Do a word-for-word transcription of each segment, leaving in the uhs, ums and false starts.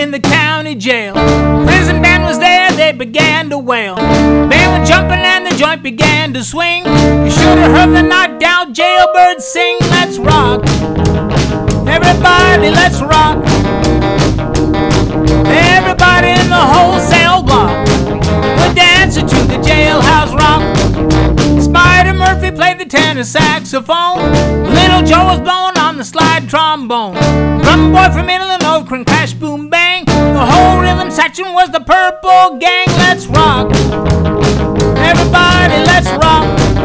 in the county jail. Prison band was there, they began to wail. Band was jumping and the joint began to swing. You should have heard the knocked out jailbirds sing. Let's rock, everybody, let's rock. Everybody in the wholesale block, we're dancing to the jailhouse rock. Spider Murphy played the tenor saxophone. Little Joe was blowing on the slide trombone. Drum boy from Illinois, crunk crash boom bang. The whole rhythm section was the Purple Gang. Let's rock, everybody, let's rock.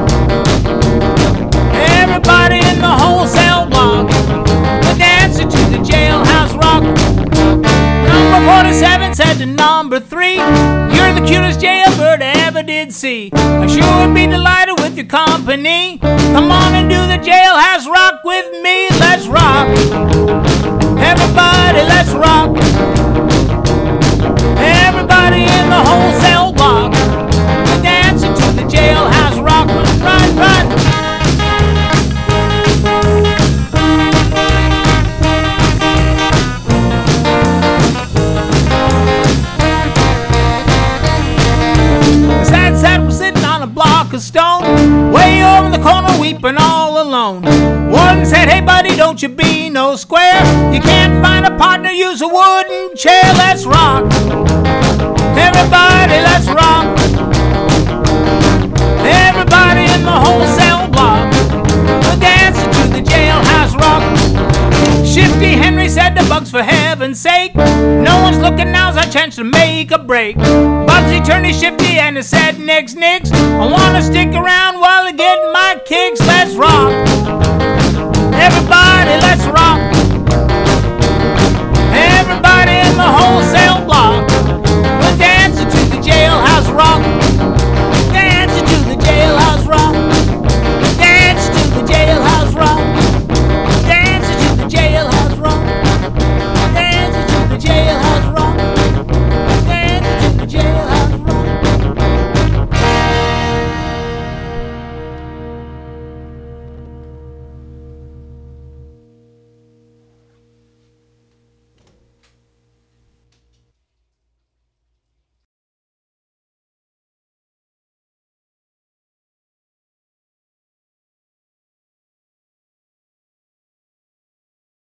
Everybody in the wholesale block, we're dancing to the jailhouse rock. Number forty-seven said to number three, you're the cutest jailbird I ever did see. I sure would be delighted with your company. Come on and do the jailhouse rock with me. Let's rock, everybody, let's rock. Everybody in the wholesale block, we're dancing to the jailhouse rock. Run, run. Of stone, way over in the corner weeping all alone. One said, hey buddy, don't you be no square. You can't find a partner, use a wooden chair. Let's rock, everybody, let's rock. Everybody in the wholesale block, we're dancing to the jailhouse rock. Shifty Henry said to Bugs, for heaven's sake, no one's looking, now's our chance to make a break. Bugsy turned to Shifty and he said, nix, nix, I wanna stick around while I get my kicks. Let's rock,